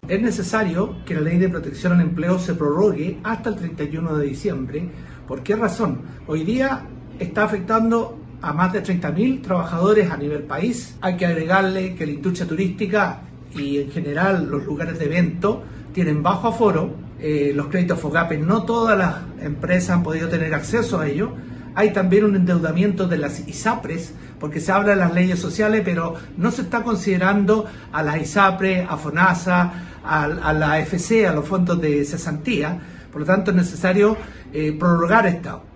Es necesario que la Ley de Protección al Empleo se prorrogue hasta el 31 de diciembre. ¿Por qué razón? Hoy día está afectando a más de 30.000 trabajadores a nivel país. Hay que agregarle que la industria turística y en general los lugares de evento tienen bajo aforo. Los créditos FOGAPE, no todas las empresas han podido tener acceso a ello. Hay también un endeudamiento de las ISAPRES, porque se habla de las leyes sociales, pero no se está considerando a las ISAPRES, a FONASA, a la AFC, a los fondos de cesantía. Por lo tanto, es necesario prorrogar esta.